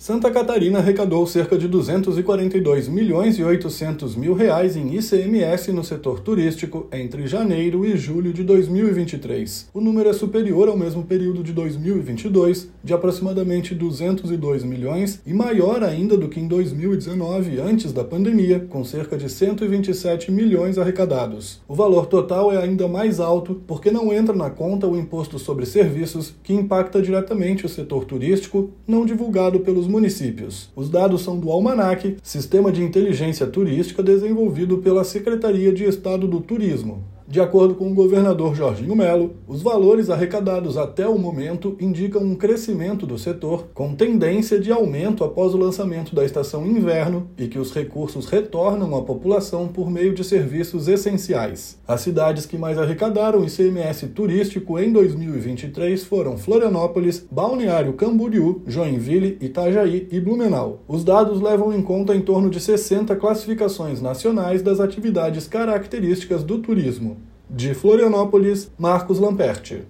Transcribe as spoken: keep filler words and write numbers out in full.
Santa Catarina arrecadou cerca de duzentos e quarenta e dois milhões e oitocentos mil reais em I C M S no setor turístico entre janeiro e julho de dois mil e vinte e três. O número é superior ao mesmo período de dois mil e vinte e dois, de aproximadamente duzentos e dois milhões, e maior ainda do que em dois mil e dezenove, antes da pandemia, com cerca de cento e vinte e sete milhões arrecadados. O valor total é ainda mais alto porque não entra na conta o imposto sobre serviços, que impacta diretamente o setor turístico, não divulgado pelos municípios. Os dados são do Almanac, sistema de inteligência turística desenvolvido pela Secretaria de Estado do Turismo. De acordo com o governador Jorginho Melo, os valores arrecadados até o momento indicam um crescimento do setor, com tendência de aumento após o lançamento da estação inverno e que os recursos retornam à população por meio de serviços essenciais. As cidades que mais arrecadaram I C M S turístico em dois mil e vinte e três foram Florianópolis, Balneário Camboriú, Joinville, Itajaí e Blumenau. Os dados levam em conta em torno de sessenta classificações nacionais das atividades características do turismo. De Florianópolis, Marcos Lamperti.